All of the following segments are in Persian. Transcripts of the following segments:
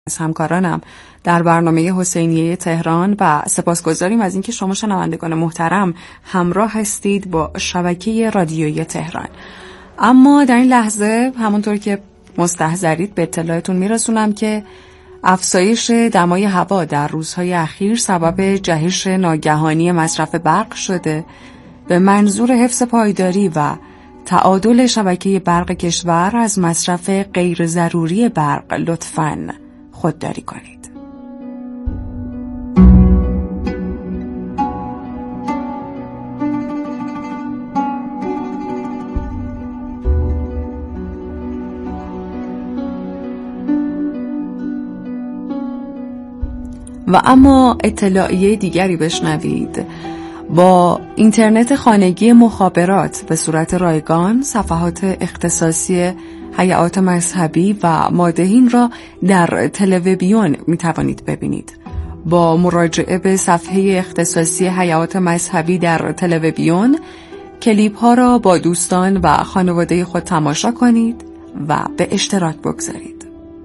از همکارانم در برنامه حسینیه تهران و سپاسگزاریم از اینکه شما شنوندگان محترم همراه هستید با شبکه رادیویی تهران. اما در این لحظه همونطور که مستحضرید به اطلاعتون میرسونم که افزایش دمای هوا در روزهای اخیر سبب جهش ناگهانی مصرف برق شده. به منظور حفظ پایداری و تعادل شبکه برق کشور از مصرف غیر ضروری برق لطفاً خودداری کنید. و اما اطلاعیه دیگری بشنوید. با اینترنت خانگی مخابرات به صورت رایگان صفحات اختصاصی هیئات مذهبی و مادحین را در تلویزیون می توانید ببینید. با مراجعه به صفحه اختصاصی هیئات مذهبی در تلویزیون کلیپ ها را با دوستان و خانواده خود تماشا کنید و به اشتراک بگذارید.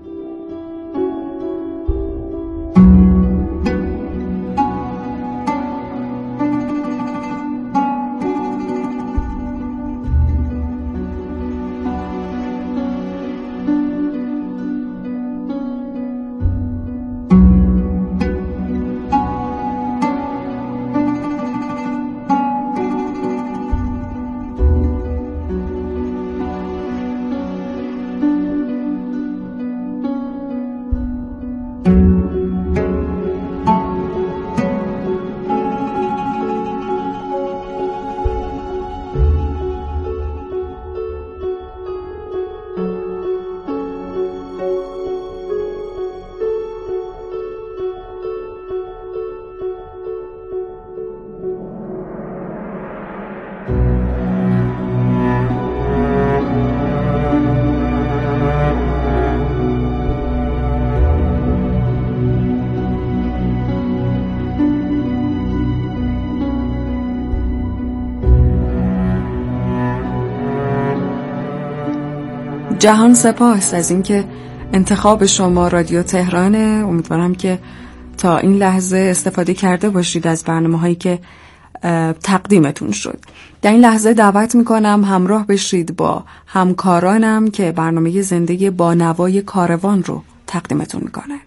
جهان سپاس از اینکه انتخاب شما رادیو تهرانه. امیدوارم که تا این لحظه استفاده کرده باشید از برنامه‌هایی که تقدیمتون شد. در این لحظه دعوت میکنم همراه بشید با همکارانم که برنامه زنده با نوای کاروان رو تقدیمتون میکنن.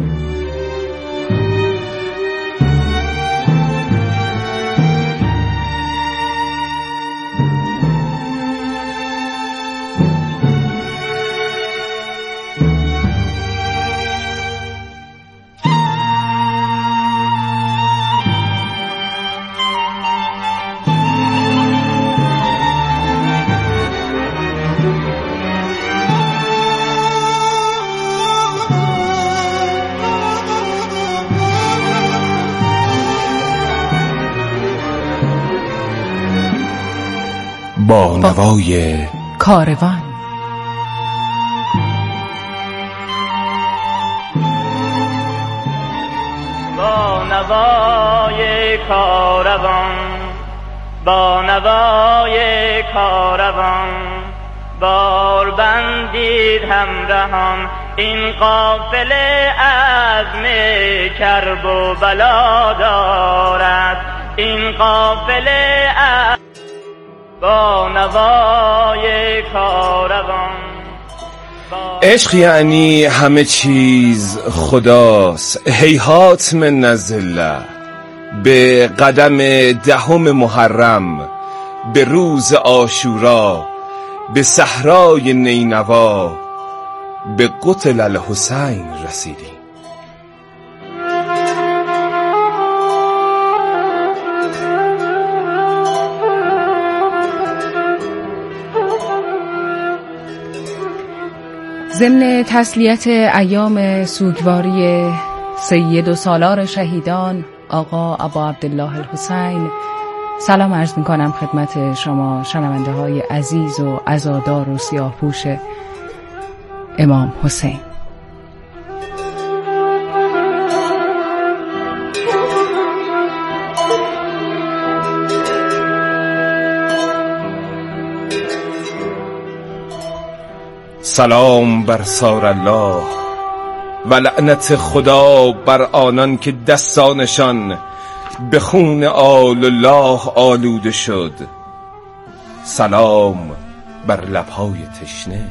با نوای کاروان. با نوای کاروان، با نوای کاروان، بار بندید همراهان این قافله عزم کرب و بلا دارد. این قافله با نوای کاروان. عشق یعنی همه چیز خداست. هیهات من نزله. به قدم 10 محرم، به روز عاشورا، به صحرای نینوا، به قتل الحسین رسیدیم. ضمن تسلیت ایام سوگواری سید و سالار شهیدان آقا ابا عبدالله الحسین، سلام عرض میکنم خدمت شما شنونده های عزیز و عزادار و سیاه‌پوش امام حسین. سلام بر سار الله و لعنت خدا بر آنان که دستانشان به خون آل الله آلوده شد. سلام بر لبهای تشنه.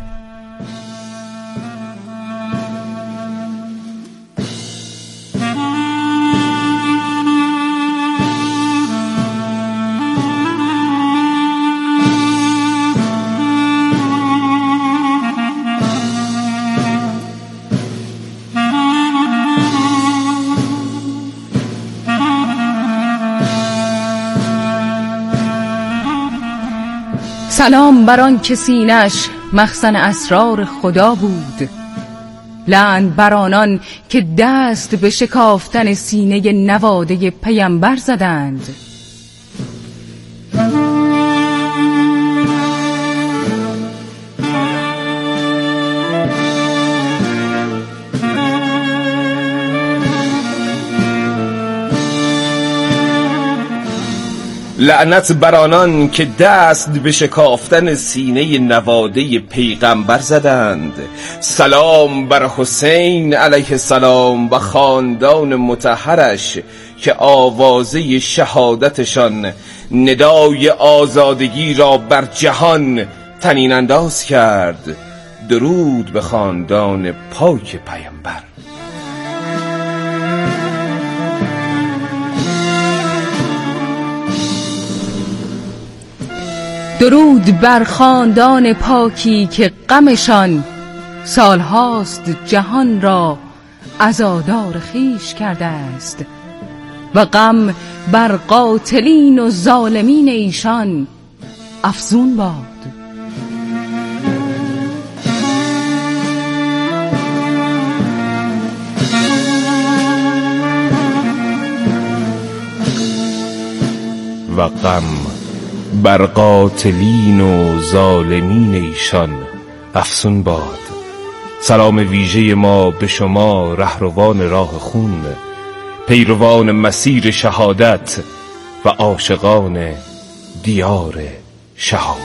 سلام بر آن که سینه‌اش مخزن اسرار خدا بود. لعن بر آنان که دست به شکافتن سینه نواده پیامبر زدند. لعنت بر آنان که دست به شکافتن سینه نواده پیغمبر زدند. سلام بر حسین علیه السلام و خاندان مطهرش که آوازه شهادتشان ندای آزادگی را بر جهان طنین انداز کرد. درود به خاندان پاک پیامبر. درود بر خاندان پاکی که غمشان سالهاست جهان را عزادار خویش کرده است و غم بر قاتلین و ظالمین ایشان افزون باد. و غم بر قاتلین و ظالمین ایشان افزون باد. سلام ویژه ما به شما رهروان راه خون، پیروان مسیر شهادت و عاشقان دیار شهامت.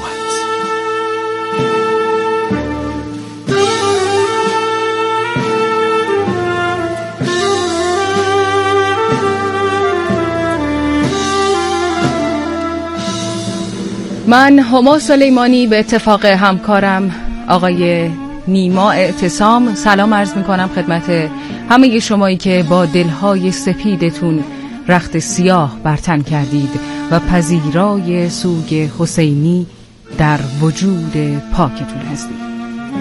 من هما سلیمانی به اتفاق همکارم آقای نیما اعتصام سلام عرض میکنم خدمت همه شمایی که با دلهای سپیدتون رخت سیاه بر تن کردید و پذیرای سوگ حسینی در وجود پاکتون هستید.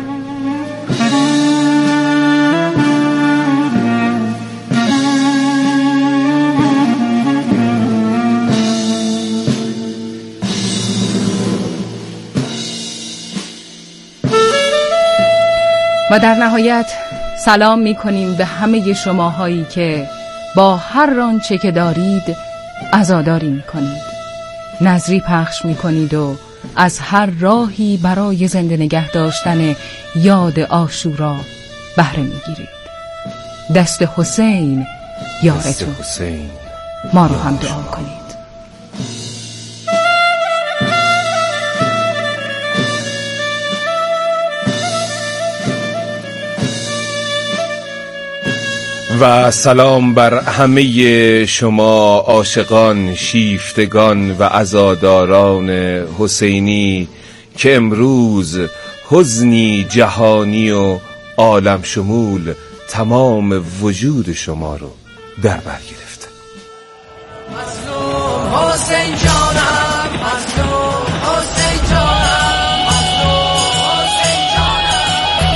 و در نهایت سلام می‌کنیم به همه شماهایی که با هر آنچه که دارید عزاداری می‌کنید، نذری پخش می‌کنید و از هر راهی برای زنده نگه داشتن یاد عاشورا بهره می‌گیرید. دست حسین یارتون، ما رو هم دعا کنید. و سلام بر همه شما عاشقان، شیفتگان و عزاداران حسینی که امروز حزنی جهانی و عالم شمول تمام وجود شما رو در بر گرفته. مظلوم حسین جانم، مظلوم حسین جانم، مظلوم حسین جانم.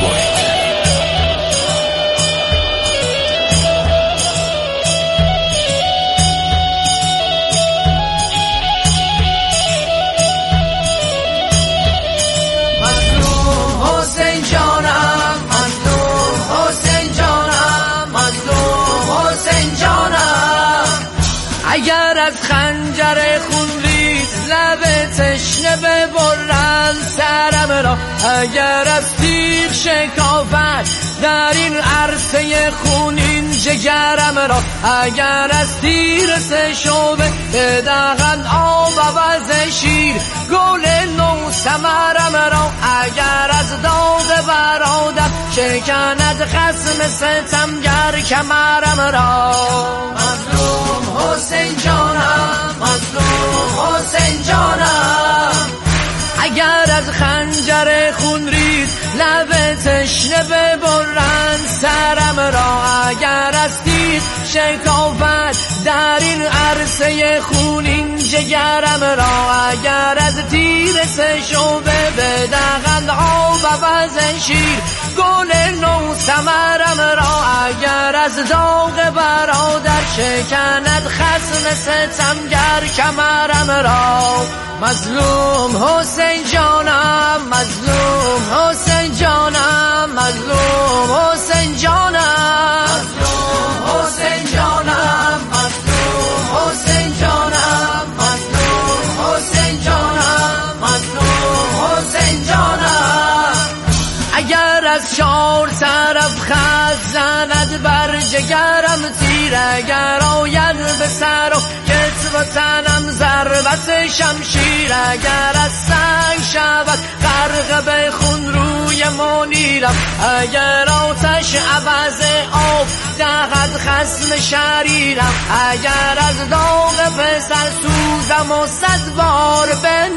مظلوم حسین جانم، مظلوم حسین جانم، مظلوم حسین جانم. اگر از خنجر خون ریز لب تشنه ببرن سرم را، اگر از تیغ شکافت در این عرصه خونین جگرم را، اگر از تیر سه شعبه بدهند آب عوض شیر. گل نو ثمرم را، اگر از داغ برادر شکند خصم ستمگر کمرم را. مظلوم حسین جانم، مظلوم حسین جانم، اگر از خنجر خون ریز لب تشنه ببرند سرم را. اگر از تیر شکافت در این عرصه خونین جگرم را، اگر از تیر سه شعبه بدهند آب عوض شیر. گل نو ثمرم را، اگر از داغ برادر شکند خصم ستمگر کمرم را. مظلوم حسین جانم، مظلوم حسین جانم، مظلوم حسین جانم، مظلوم حسین جانم، مظلوم حسین جانم، مظلوم حسین جانم، مظلوم حسین جانم. اگر از چار طرف خط زند بر جگرم تیر، اگر آید به سر و کتف و تنم ضربت شمشیر، اگر از سنگ شود غرق به خون روی منیرم، اگر آتش عوض آب دهد خصم شریرم، اگر از داغ پسر سوزم و 100 بار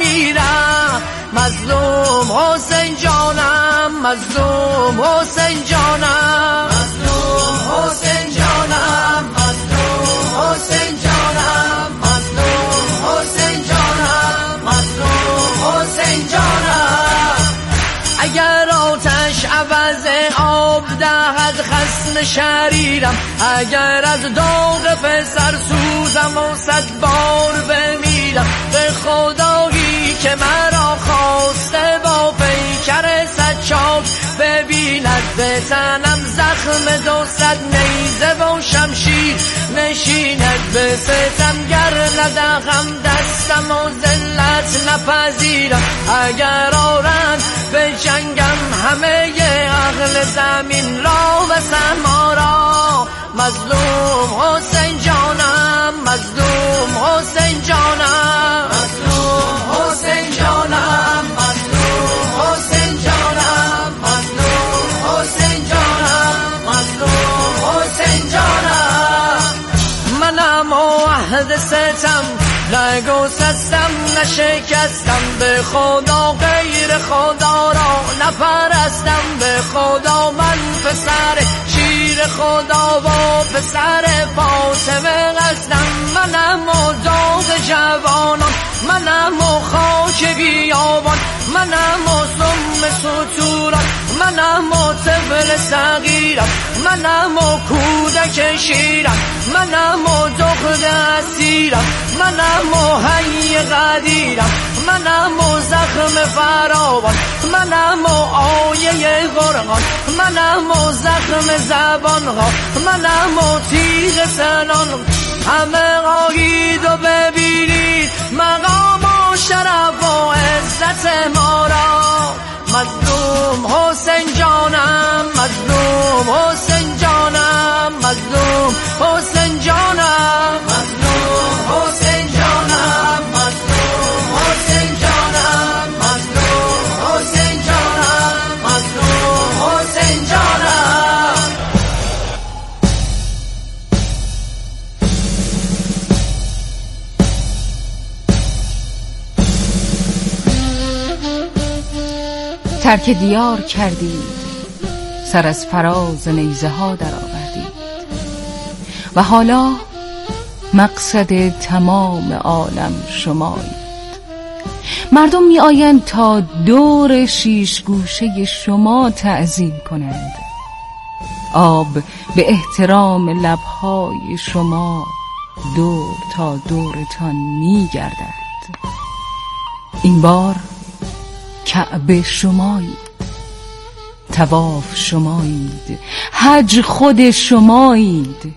بمیرم. مظلوم حسین جانم، مظلوم حسین جانم، مظلوم حسین جانم، مظلوم حسین جانم، مظلوم حسین جانم، مظلوم حسین جانم. اگر آتش عوض آب دهد خصم شریرم، اگر از داغ پسر سوزم و 100 بار بمیرم. به خدایی که مرا خواسته با پیکر سجاد ببیند، به تنم زخم 200 نیزه و شمشیر نشیند. به ستمگر ندهم دستم و ذلت نپذیرم، اگر آرند به جنگم همه اهل زمین را و سما را. مظلوم حسین جانم، مظلوم حسین جانم، مظلوم حسین جانم، مظلوم حسین جانم، مظلوم حسین جانم، مظلوم حسین جانم. منم و عهد ستم نگسستم نشکستم، به خدا غیر خدا را نپرستم. به خدا من پسر شیر خدا و پسر فاطمه هستم. منم و داغ جوانان، منم و خاک بیابان، منم و سم ستوران، منم و طفل صغیرم، منم و کودک شیرم، منم و دختر اسیرم، منم و حی قدیرم، منم و زخم فراوان، منم و آیه قرآن، منم و زخم زبانها، منم و تیغ سنان. همه آیید و ببینید مقام و شرف و عزت ما را. مظلوم حسین جانم، مظلوم حسین جانم، مظلوم حسین جانم، مظلوم حسین جانم، مظلوم حسین جانم، مظلوم حسین جانم، مظلوم حسین جانم. ترک دیار کردید، سر از فراز نیزه ها در آوردید و حالا مقصد تمام عالم شمایید. مردم می آیند تا دور شیش گوشه شما تعظیم کنند. آب به احترام لبهای شما دور تا دورتان می گردد. این بار کعبه شمایید، طواف شمایید، حج خود شمایید.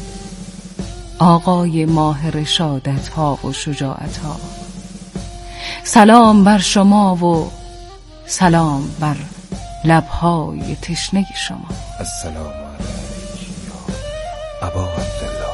آقای ماه رشادت ها و شجاعت ها، سلام بر شما و سلام بر لبهای تشنه شما. السلام علیک یا ابا عبدالله.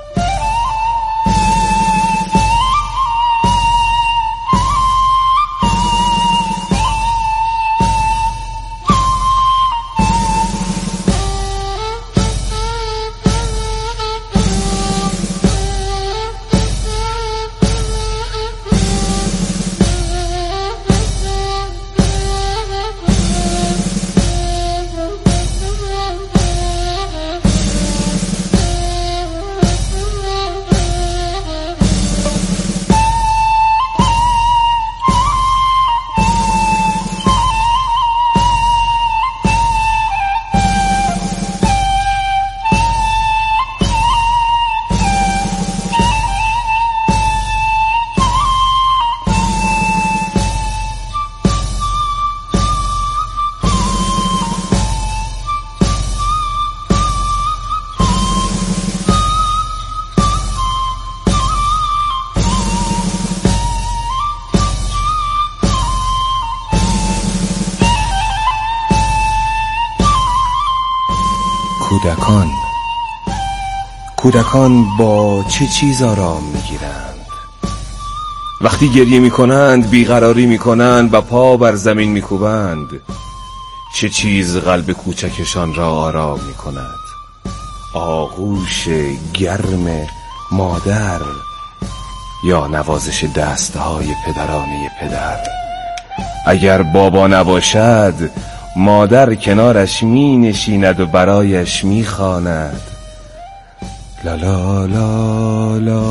کودکان با چه چیز آرام میگیرند؟ وقتی گریه میکنند، بیقراری میکنند و پا بر زمین میکوبند، چه چیز قلب کوچکشان را آرام میکند؟ آغوش گرم مادر یا نوازش دستهای پدرانه پدر؟ اگر بابا نباشد، مادر کنارش می نشیند و برایش می خواند. لا لا لا لا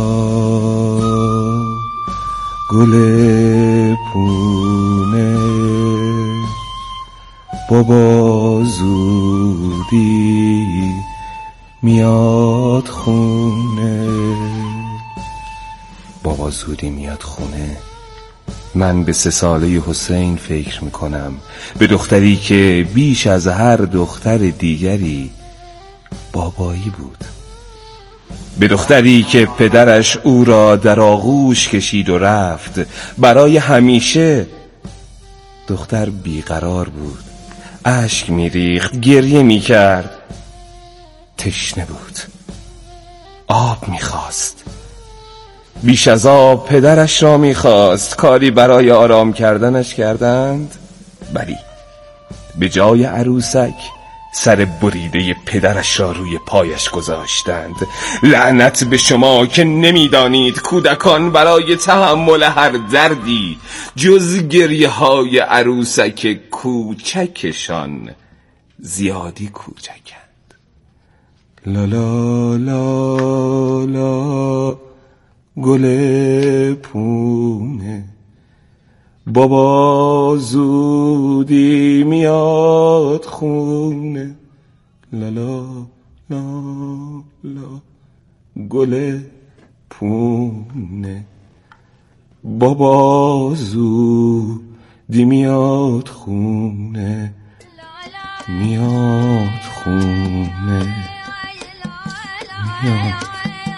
گل پونه، بابا زودی میاد خونه. بابا زودی میاد خونه. من به 3 ساله حسین فکر میکنم، به دختری که بیش از هر دختر دیگری بابایی بود، به دختری که پدرش او را در آغوش کشید و رفت برای همیشه. دختر بیقرار بود، اشک میریخت، گریه میکرد، تشنه بود، آب میخواست. بیش از آب پدرش را میخواست. کاری برای آرام کردنش کردند؟ بلی، به جای عروسک سر بریده پدرش را روی پایش گذاشتند. لعنت به شما که نمیدانید کودکان برای تحمل هر دردی جز گریه های عروسک کوچکشان زیادی کوچکند. لا لا لا لا گل پونه، بابا زودی میاد خونه. لا لا لا لا گل پونه، بابا زودی میاد خونه. میاد خونه، میاد خونه.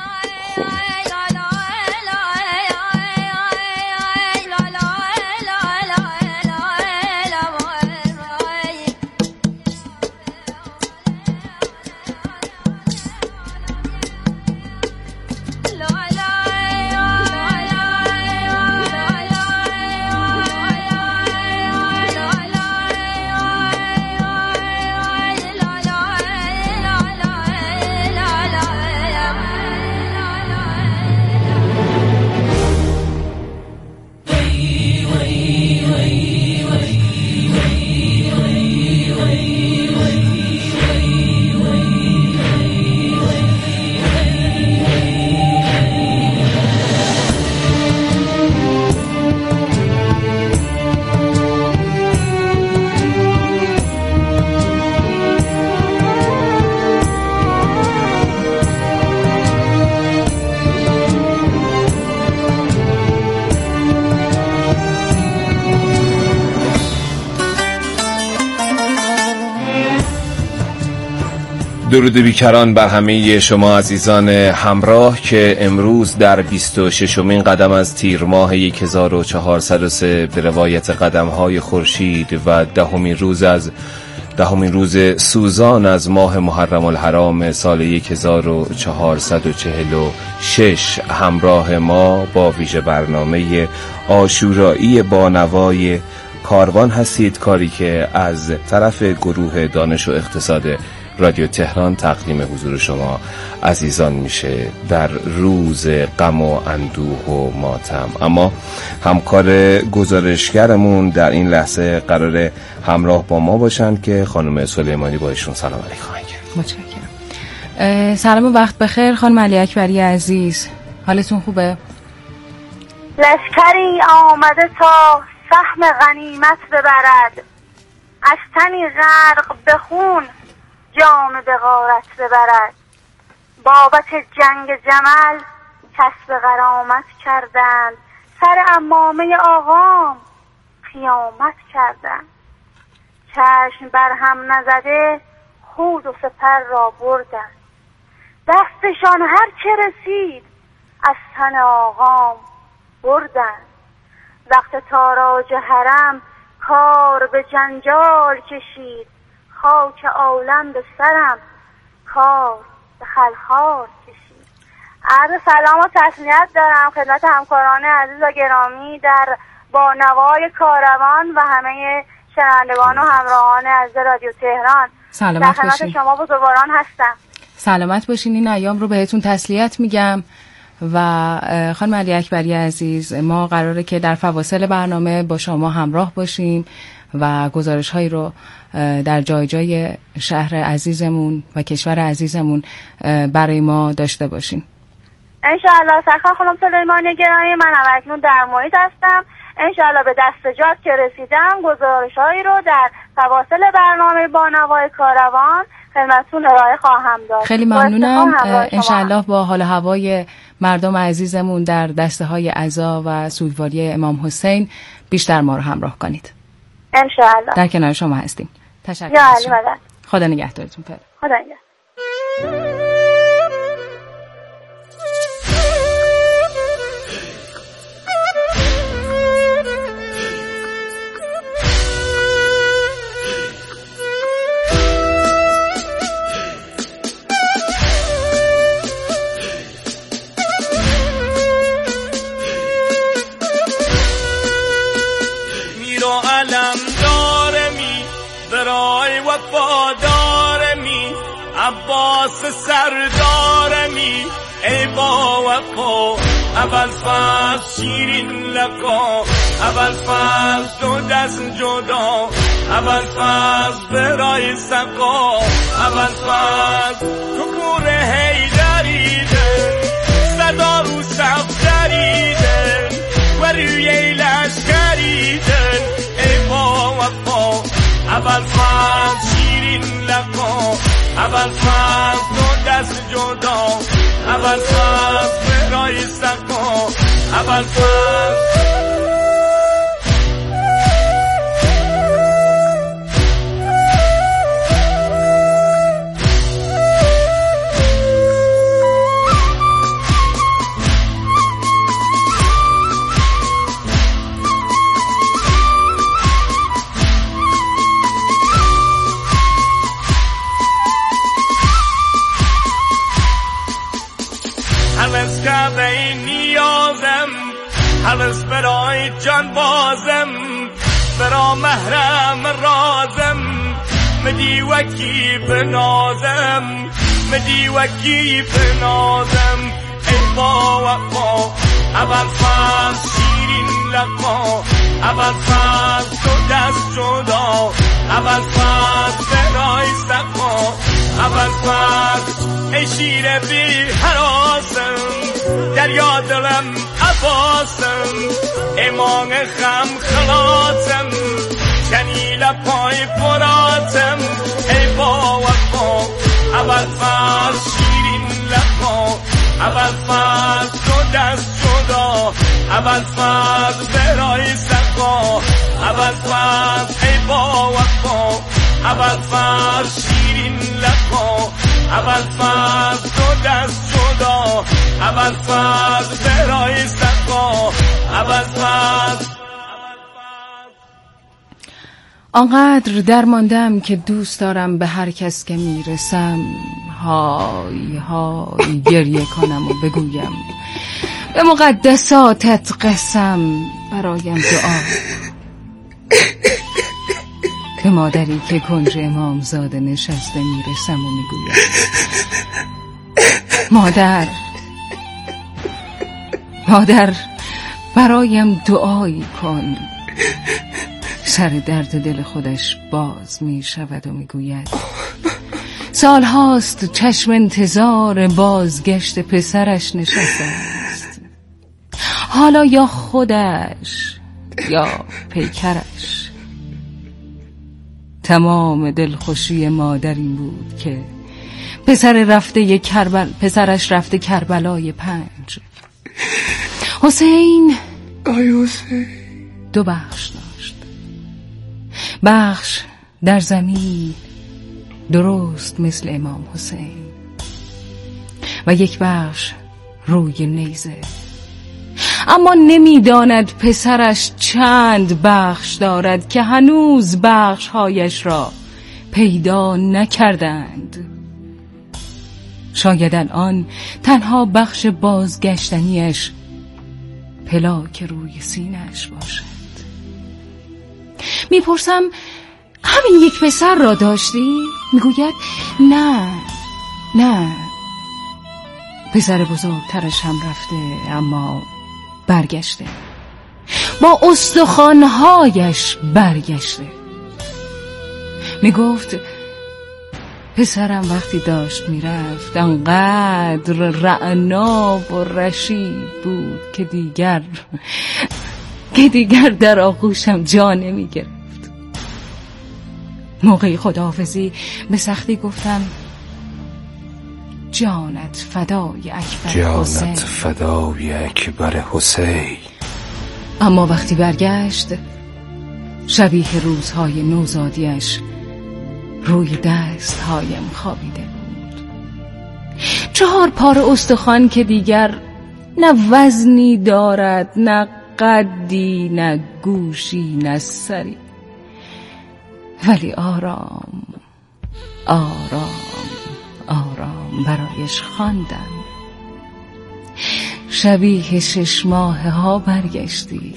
درود بیکران بر همه شما عزیزان همراه که امروز در 26مین قدم از تیر ماه 1403 به روایت قدم‌های خورشید و 10مین روز از 10مین روز سوزان از ماه محرم الحرام سال 1446 همراه ما با ویژه برنامه عاشورایی با نوای کاروان هستید، کاری که از طرف گروه دانش و اقتصاد رادیو تهران تقدیم حضور شما عزیزان میشه در روز غم و اندوه و ماتم. اما همکار گزارشگرمون در این لحظه قراره همراه با ما باشن که خانم سلیمانی. با ایشون سلام علیکم. متشکرم. سلام و وقت بخیر خانم علی اکبری عزیز، حالتون خوبه؟ لشکری آمده تا سهم غنیمت ببرد، از تنی غرق به خون جام به غارت ببرد. بابت جنگ جمل کسب غرامت کردند، سر عمامه آقام خیامت کردند. چشم بر هم نزده خود و سپر را بردند، دستشان هر چه رسید از تن آقام بردند. وقت تاراج حرم کار به جنجال کشید، خاک عالم به سرم کار به خلخال کشید. عرض سلام و تسلیت دارم خدمت همکاران عزیز و گرامی در با نوای کاروان و همه شنوندگان و همراهان عزیز رادیو تهران. سلامت باشین. خدمت شما بزرگواران هستم. سلامت باشین. این ایام رو بهتون تسلیت میگم. و خانم علی اکبری عزیز، ما قراره که در فواصل برنامه با شما همراه باشیم و گزارش هایی رو در جای جای شهر عزیزمون و کشور عزیزمون برای ما داشته باشیم. انشاءالله. سرکار خانم سلیمانی گرامی، من اکنون در محیط هستم. انشاءالله به دستجات که رسیدم گزارش هایی رو در فواصل برنامه با نوای کاروان خدمتتون ارائه خواهم داد. خیلی ممنونم. انشاءالله با حال هوای مردم عزیزمون در دسته های عزا و سوگواری امام حسین بیشتر ما رو همراه کنید. انشاءالله. در کنار شما هستیم. تشکر. یا علی مدد. خدا نگهدارتون. خدا نگهدار. عباس سردارمی ای با وفا، اول فصل شیرین لقا، اول فصل دو دست جدا، اول فصل برای سقا، اول فصل ککور حیدریده، صدا رو صف دریده و روی لشکریده ای با وفا، اول فصل شیرین لقا، اول فصل دو دست جدا، اول فصل برای سقا، اول فصل هرس برای جان بازم، برا محرم رازم، مدی وکی بنازم، مدی وکی بنازم ای با وفا، اول فصل شیرین لقا، اول فصل تو دست جدا، اول فصل برای سقا، اول فصل ای شیر بی حراسم، دریا دلم عباسم، ایمان خم خلاصم، جنیل پای فراتم ای با وفا، اول فصل شیرین لقا، اول فصل دو دست جدا، اول فصل برای سقا، اول فصل ای با وفا، اول فصل شیرین لقا، اول فصل دو دست جدا، اول فصل برای سقا، اول فصل. آنقدر درماندم که دوست دارم به هر کس که میرسم های های گریه کنم و بگویم به مقدساتت قسم، برایم دعا. به مادری که کنج امامزاده نشسته میرسم و میگویم مادر برایم دعایی کن. سر درد دل خودش باز می شود و می گوید سال هاست چشم انتظار بازگشت پسرش نشسته است. حالا یا خودش یا پیکرش. تمام دلخوشی مادر این بود که پسرش رفته کربلای 5. حسین دو بخش داشت. بخش در زمین درست مثل امام حسین و یک بخش روی نیزه. اما نمیداند پسرش چند بخش دارد که هنوز بخشهایش را پیدا نکردند. شاید الان تنها بخش بازگشتنیش پلاک روی سینه‌اش باشد. میپرسم همین یک پسر را داشتی؟ میگوید نه پسر بزرگترش هم رفته اما برگشته، با استخوان‌هایش برگشته. میگفت پسرم وقتی داشت میرفت انقدر رعنا و رشید بود که دیگر در آغوشم جا نمیگرفت. موقعی خداحافظی به سختی گفتم جانت فدای اکبر حسین. اما وقتی برگشت شبیه روزهای نوزادیش روی دستهایم خوابیده بود. 4 پاره استخوان که دیگر نه وزنی دارد، نه قدی، نه گوشی، نه سری، ولی آرام برایش خواندم. شبیه 6 ماه ها برگشتی.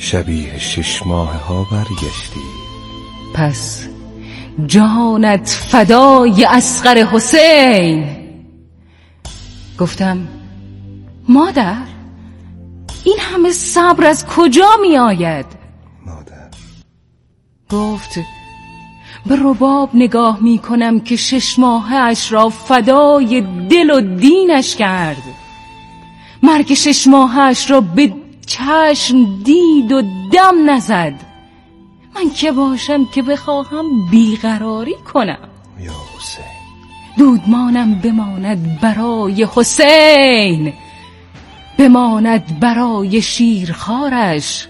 پس جانت فدای اصغر حسین. گفتم مادر این همه صبر از کجا می آید؟ مادر گفت به رباب نگاه می کنم که 6 ماهه اش را فدای دل و دینش کرد. مرگ 6 ماهه اش را به چشم دید و دم نزد. من که باشم که بخواهم بیقراری کنم؟ یا حسین. دودمانم بماند برای حسین، بماند برای شیرخوارش.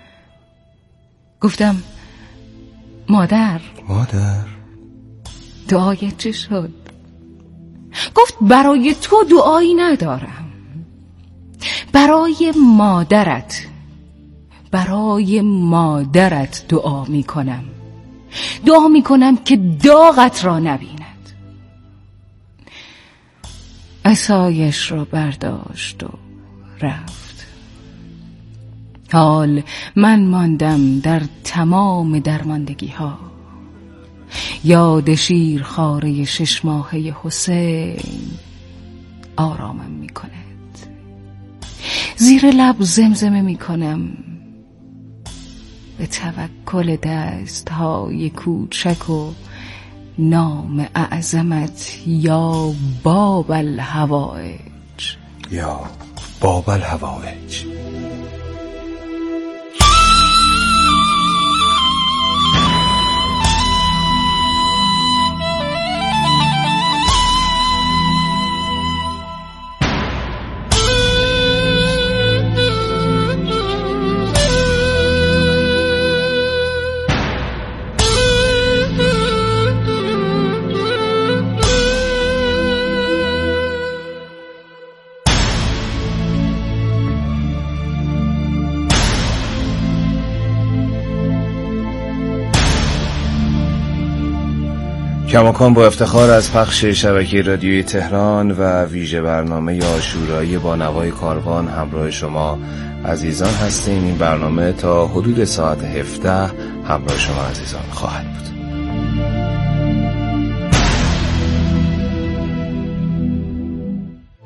گفتم مادر دعایت چه شد؟ گفت برای تو دعایی ندارم، برای مادرت دعا میکنم که داغت را نبیند. عصایش را برداشت و رفت. حال من ماندم در تمام درماندگی ها. یاد شیرخواره 6 ماهه حسین آرامم میکند. زیر لب زمزمه میکنم به توکل دست‌های کوچک و نام اعظمت یا باب الحوائج. کماکان با افتخار از پخش شبکه رادیویی تهران و ویژه برنامه عاشورایی با نوای کاروان همراه شما عزیزان هستیم. این برنامه تا حدود ساعت 17 همراه شما عزیزان خواهد بود.